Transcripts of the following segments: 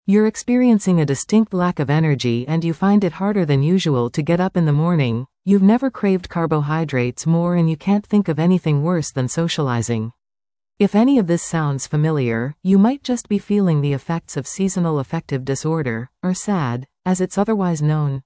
You're experiencing a distinct lack of energy and you find it harder than usual to get up in the morning. You've never craved carbohydrates more and you can't think of anything worse than socializing. If any of this sounds familiar, you might just be feeling the effects of seasonal affective disorder, or SAD, as it's otherwise known.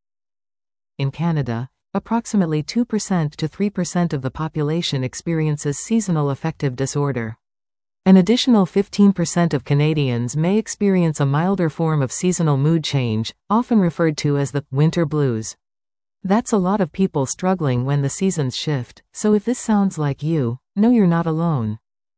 In Canada, approximately 2% to 3% of the population experiences seasonal affective disorder. An additional 15% of Canadians may experience a milder form of seasonal mood change, often referred to as the winter blues. That's a lot of people struggling when the seasons shift, so if this sounds like you, know you're not alone.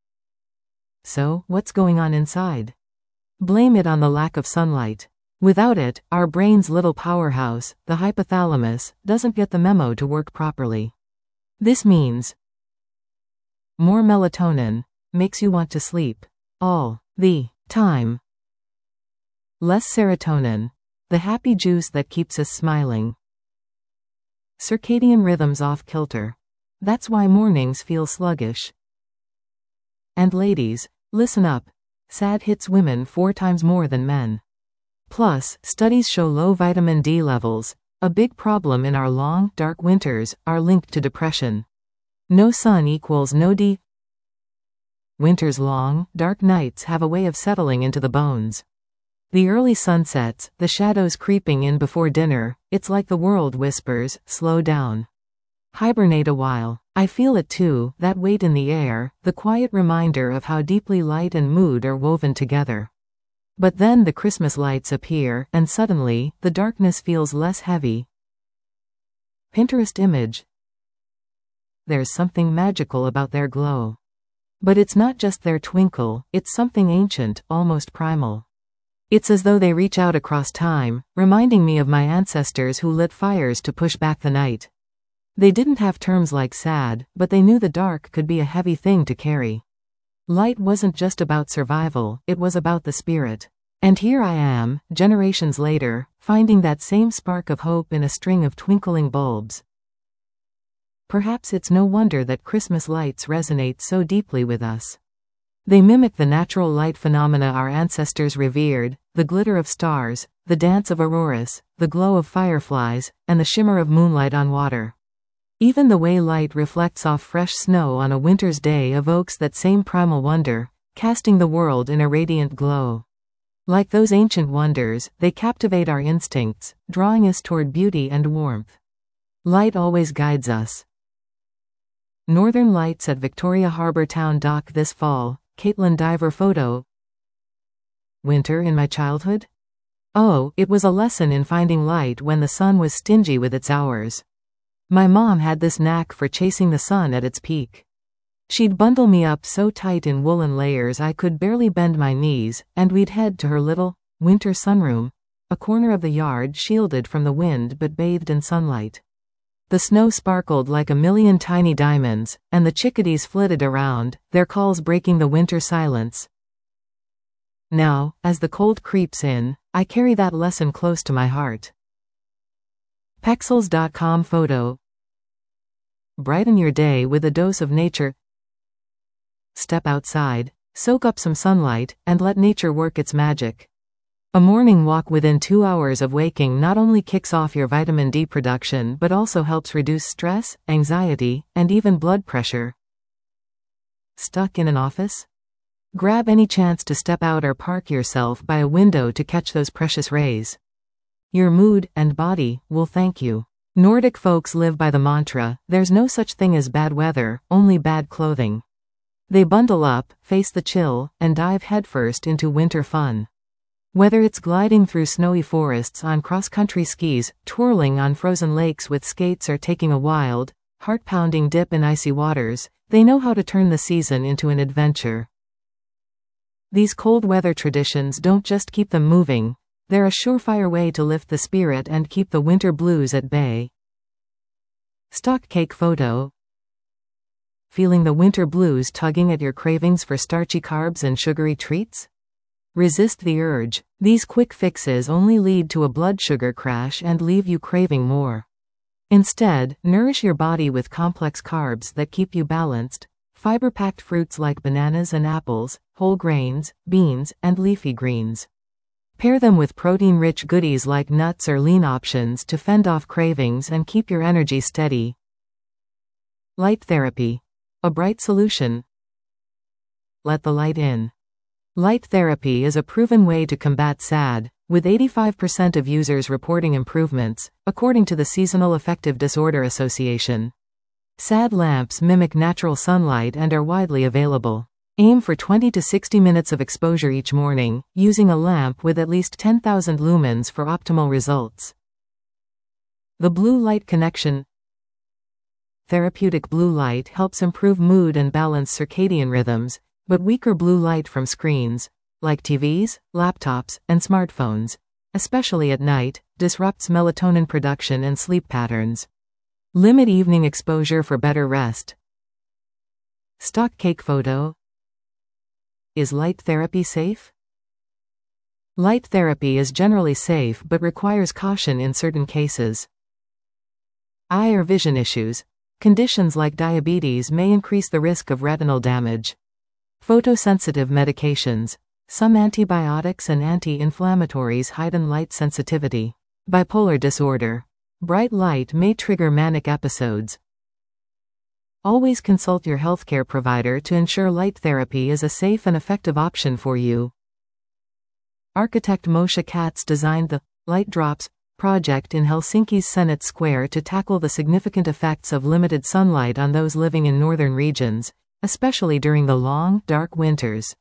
So, what's going on inside? Blame it on the lack of sunlight. Without it, our brain's little powerhouse, the hypothalamus, doesn't get the memo to work properly. This means more melatonin makes you want to sleep all the time. Less serotonin, the happy juice that keeps us smiling. Circadian rhythms off kilter. That's why mornings feel sluggish. And ladies, listen up. SAD hits women 4 times more than men. Plus, studies show low vitamin D levels, a big problem in our long, dark winters, are linked to depression. No sun equals no D. Winter's long, dark nights have a way of settling into the bones. The early sunsets, the shadows creeping in before dinner, it's like the world whispers, slow down. Hibernate a while. I feel it too, that weight in the air, the quiet reminder of how deeply light and mood are woven together. But then the Christmas lights appear, and suddenly, the darkness feels less heavy. Pinterest image. There's something magical about their glow. But it's not just their twinkle, it's something ancient, almost primal. It's as though they reach out across time, reminding me of my ancestors who lit fires to push back the night. They didn't have terms like SAD, but they knew the dark could be a heavy thing to carry. Light wasn't just about survival, it was about the spirit. And here I am, generations later, finding that same spark of hope in a string of twinkling bulbs. Perhaps it's no wonder that Christmas lights resonate so deeply with us. They mimic the natural light phenomena our ancestors revered, the glitter of stars, the dance of auroras, the glow of fireflies, and the shimmer of moonlight on water. Even the way light reflects off fresh snow on a winter's day evokes that same primal wonder, casting the world in a radiant glow. Like those ancient wonders, they captivate our instincts, drawing us toward beauty and warmth. Light always guides us. Northern Lights at Victoria Harbour Town Dock this fall, Caitlin Diver photo. Winter in my childhood? Oh, it was a lesson in finding light when the sun was stingy with its hours. My mom had this knack for chasing the sun at its peak. She'd bundle me up so tight in woolen layers I could barely bend my knees, and we'd head to her little, winter sunroom, a corner of the yard shielded from the wind but bathed in sunlight. The snow sparkled like a million tiny diamonds, and the chickadees flitted around, their calls breaking the winter silence. Now, as the cold creeps in, I carry that lesson close to my heart. Pexels.com photo. Brighten your day with a dose of nature. Step outside, soak up some sunlight, and let nature work its magic. A morning walk within 2 hours of waking not only kicks off your vitamin D production but also helps reduce stress, anxiety, and even blood pressure. Stuck in an office? Grab any chance to step out or park yourself by a window to catch those precious rays. Your mood and body will thank you. Nordic folks live by the mantra, there's no such thing as bad weather, only bad clothing. They bundle up, face the chill, and dive headfirst into winter fun. Whether it's gliding through snowy forests on cross-country skis, twirling on frozen lakes with skates, or taking a wild, heart-pounding dip in icy waters, they know how to turn the season into an adventure. These cold weather traditions don't just keep them moving, they're a surefire way to lift the spirit and keep the winter blues at bay. Stock cake photo. Feeling the winter blues tugging at your cravings for starchy carbs and sugary treats? Resist the urge. These quick fixes only lead to a blood sugar crash and leave you craving more. Instead, nourish your body with complex carbs that keep you balanced, fiber-packed fruits like bananas and apples, whole grains, beans, and leafy greens. Pair them with protein-rich goodies like nuts or lean options to fend off cravings and keep your energy steady. Light therapy. A bright solution. Let the light in. Light therapy is a proven way to combat SAD, with 85% of users reporting improvements, according to the Seasonal Affective Disorder Association. SAD lamps mimic natural sunlight and are widely available. Aim for 20 to 60 minutes of exposure each morning, using a lamp with at least 10,000 lumens for optimal results. The blue light connection. Therapeutic blue light helps improve mood and balance circadian rhythms, but weaker blue light from screens, like TVs, laptops, and smartphones, especially at night, disrupts melatonin production and sleep patterns. Limit evening exposure for better rest. Stock cake photo. Is light therapy safe? Light therapy is generally safe but requires caution in certain cases. Eye or vision issues. Conditions like diabetes may increase the risk of retinal damage. Photosensitive medications. Some antibiotics and anti-inflammatories heighten light sensitivity. Bipolar disorder. Bright light may trigger manic episodes. Always consult your healthcare provider to ensure light therapy is a safe and effective option for you. Architect Moshe Katz designed the Light Drops project in Helsinki's Senate Square to tackle the significant effects of limited sunlight on those living in northern regions, especially during the long, dark winters.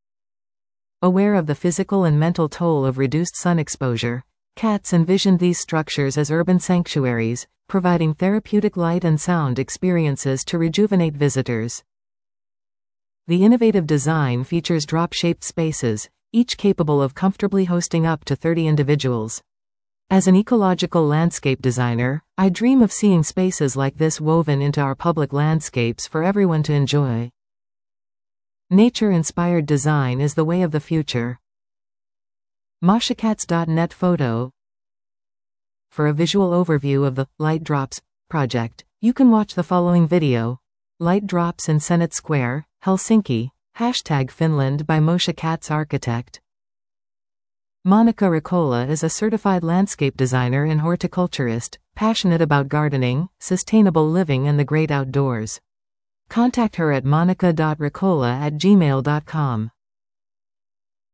Aware of the physical and mental toll of reduced sun exposure, Katz envisioned these structures as urban sanctuaries, providing therapeutic light and sound experiences to rejuvenate visitors. The innovative design features drop-shaped spaces, each capable of comfortably hosting up to 30 individuals. As an ecological landscape designer, I dream of seeing spaces like this woven into our public landscapes for everyone to enjoy. Nature-inspired design is the way of the future. moshekatz.net photo. For a visual overview of the Light Drops project, you can watch the following video. Light Drops in Senate Square, Helsinki, #Finland by Moshe Katz Architect. Monica Ricola is a certified landscape designer and horticulturist, passionate about gardening, sustainable living and the great outdoors. Contact her at monica.ricola@gmail.com.